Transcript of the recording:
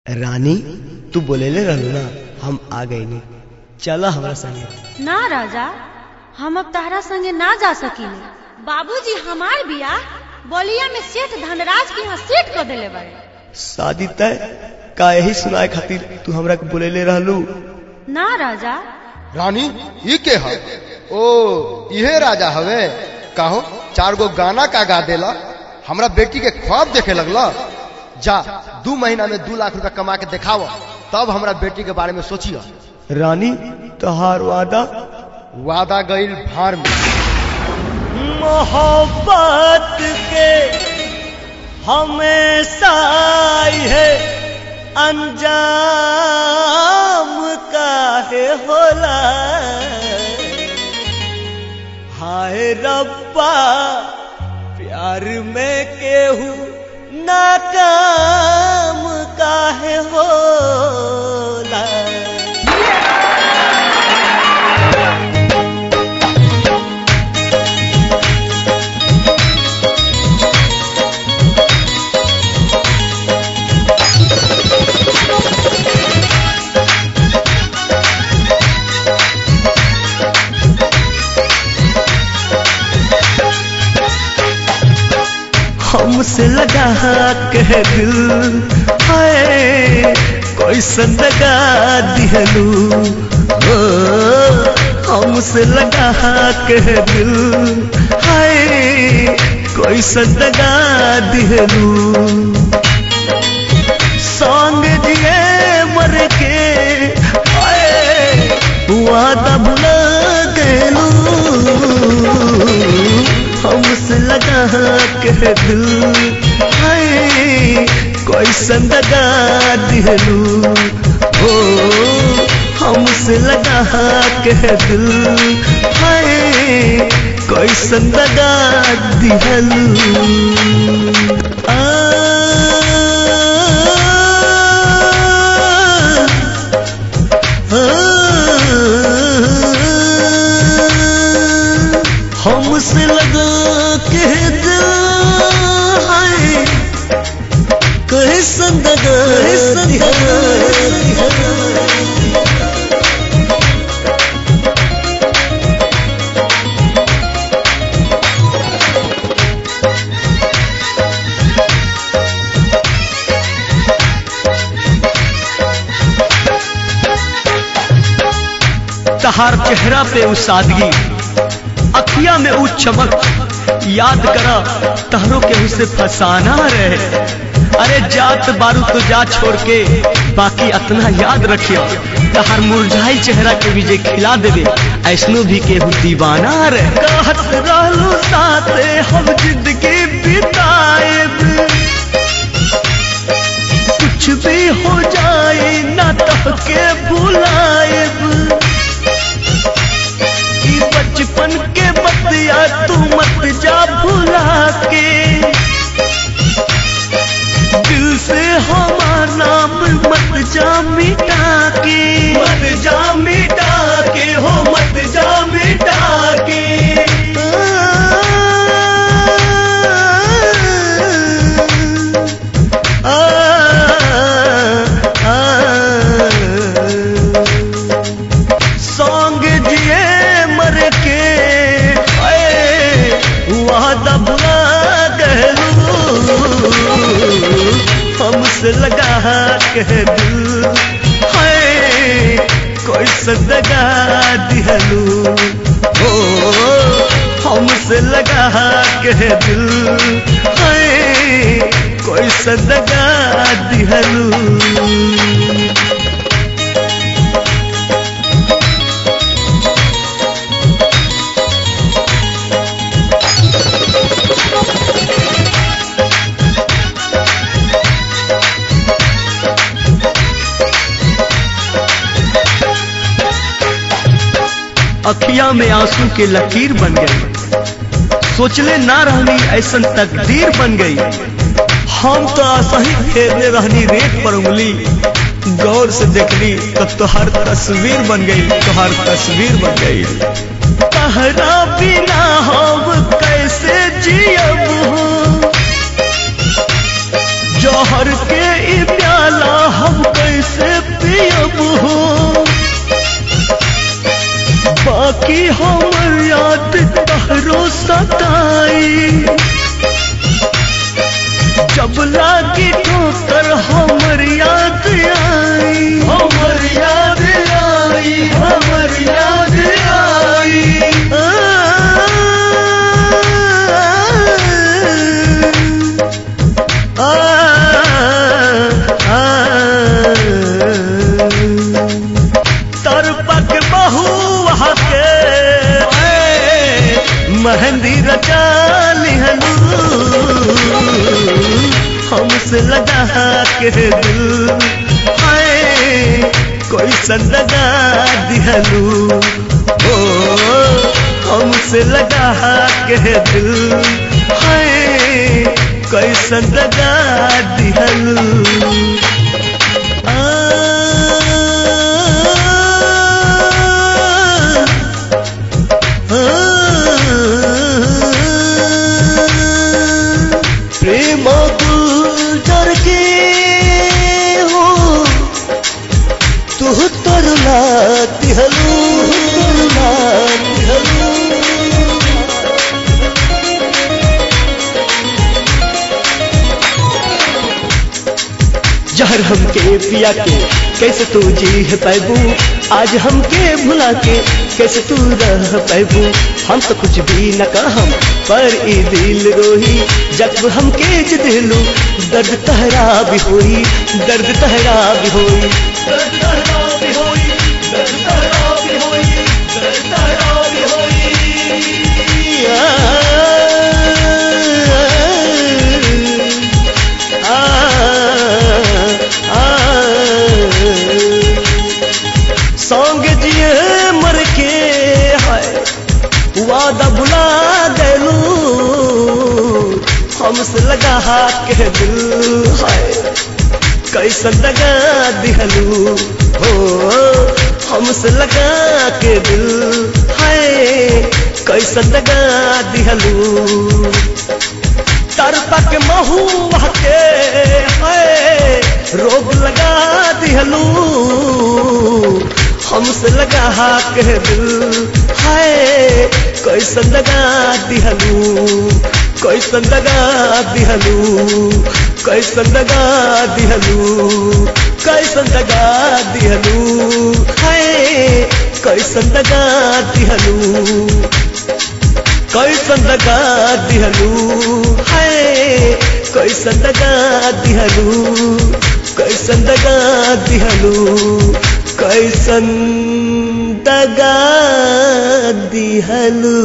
रानी तू बोलेले रहलू ना, हम आ गए नहीं, चला हमारा संगे। ना राजा, हम अब तहरा संगे ना जा सकीले। बाबूजी हमार बियाह बोलिया में सेठ धनराज के यहाँ सेट कर देले बारे। शादी तय का यही सुनाए खातिर तू हमरा के बोलेले रहलू? ना राजा। रानी ये के है? ओ इहे राजा हवे। कहो 4 गो गाना का गा देला, हमरा बेटी के ख्वाब देखे लगला। जा 2 महीना में 2 लाख रुपया कमा के दिखाव, तब हमरा बेटी के बारे में सोचिया। रानी तोहार वादा गईल भार में। मोहब्बत के हमेशा है अंजाम काहे होला। हाय रब्बा प्यार में केहू नाकाम काहे होला। हमसे लगा के दिल हाय कोई संदगा दिहलू। हमसे लगा के दिल हाय कोई संदगा दिहलू। संग जिए मर के हाय वादा भुला गलू। हमसे लगा के दिल हाय कोई संदगा दिहलू। हो हमसे लगा के दिल हाय कोई संदगा दिहलू। हमसे लगा के दिल हाय कोई संदगा तहार चेहरा पे वो सादगी, अखिया में वो चमक, याद करा तहरों के उसे फसाना रहे। अरे जात बारू तो जा छोड़ के बाकी अपना याद रखियो। तहार मुरझाई चेहरा के विजय खिला देवे, ऐसनो भी केहू दीवाना रहे। कहत रहलू साथे हम जिंदगी बिताएब, कुछ भी हो जाए ना तहके भुलाएब। बचपन के बतिया तू मत जा भुला के, दिल से हमारा नाम मत जा मिटा के। मत जा मिटा के हो, मत जा मिटा के। सॉन्ग जिए मर के वादा भुला गलू। हमसे लगा के दिल हाय कोई संदगा दिहलू। हो हमसे लगा के दिल हाय कोई संदगा दिहलू। अखिया में आंसू के लकीर बन गई, सोचले ना रहनी ऐसन तकदीर बन गई। हम तो सही फेरने रहनी रेत पर उंगली, गौर से देखली तब तो हर तस्वीर बन गई, तो हर तस्वीर बन गई। तहरा बिना हम कैसे जियब हो, जौहर के प्याला हम मेहंदी रचा लिहलू हमसे लगा के दिल हाय कोई संदगा दिहलू ओ हमसे लगा के दिल हाय कोई संदगा दिहलू प्रेम गुजर के हो तू तरला दिहलू जहर हमके पिया के कैसे तू जी पैबू आज हमके भुला के कैसे तू रह पैबू हम तो कुछ भी न कहम पर ई दिल रोही जब हमके दिलू दर्द तहरा भी होई दर्द तहरा भी होई दर्द तहरा भी होई दर्द तहरा भी होई दर्द तहरा भी होई संग जिए मर के है वादा भुला देलू हमसे लगा के दिल है कैसन दगा दिहलू हो हमसे लगा के दिल है कैसन दगा दिहलू तरपा के महुआ के है रोग लगा दिहलू हमसे लगा के दिल है कैसन दगा दिहलू कैसन दगा दिहलू कैसन दगा दिहलू कैसन दगा दिहलू है कैसन दगा दिहलू कैसन दगा दिहलू है कैसन दगा दिहलू कैसन दगा दिहलू कैसन दगा दिहलू।